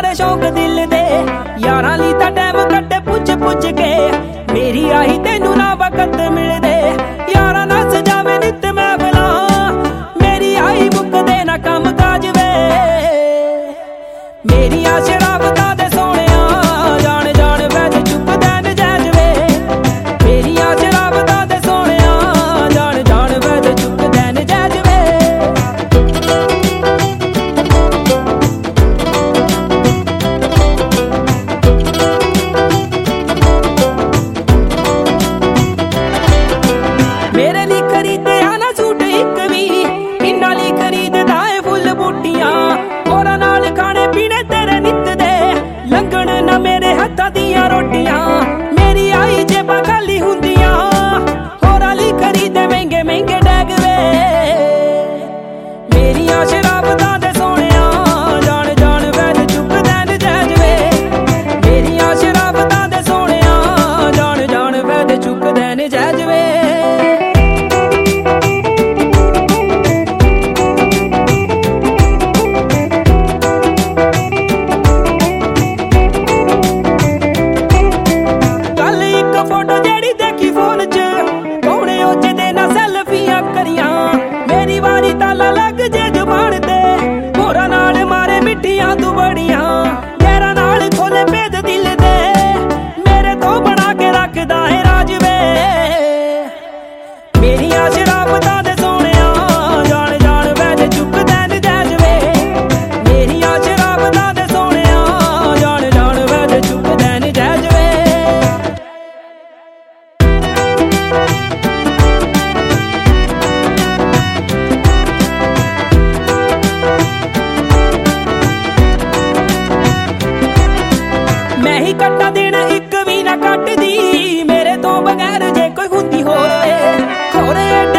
दे शौक दिल दे यारां ली तां टैम कट्टे पुछ पुछ के मेरी आई तेनू ना वकत मिलदे यारां ना सजावे नित महफिलां मेरी आई मुकदे ना कम काज वे मेरियां शराबतां दे सोहणिया जान जान वैद चुकदा नजायज वे मेरियां शराबतां दे सोहणिया जान जान वैद चुकदा नजायज वे मेरे लिए खरीदे आना सूट एक भी इन्ना ली खरीददा है फुल बूटियां होरां नाल खाने पीने तेरे नित दे लंघण ना मेरे हत्थां दियां रोटियां मेरी आई जेबां खाली हुंदियां होरां ली खरीदे महंगे महंगे डैग वे मेरियां शराबतां दे सोहणिया जान जान वैद चुकदा नजायज वे मेरियां शराबतां दे सोहणिया जान जान वैद चुकदा नजायज वे फोटो जेड़ी देखी फोन च कौने ओजे दे ना सेल्फियां करियां मेरी वारी ताला लग जे जुबान ते होरां नाल मारे मिठियां तू बड़ियां गैरां नाल खोले भेद दिल दे मेरे तो बना के रखदा है राज वे मेरियां शराबतां दे सोहणिया जान जान वैद चुकदा नजायज वे मेरियां शराबतां दे सोहणिया जान जान वैद चुकदा नजायज वे मैं ही कट्टा दिन एक भी ना कटदी मेरे तो बगैर जे कोई हुंदी होर वे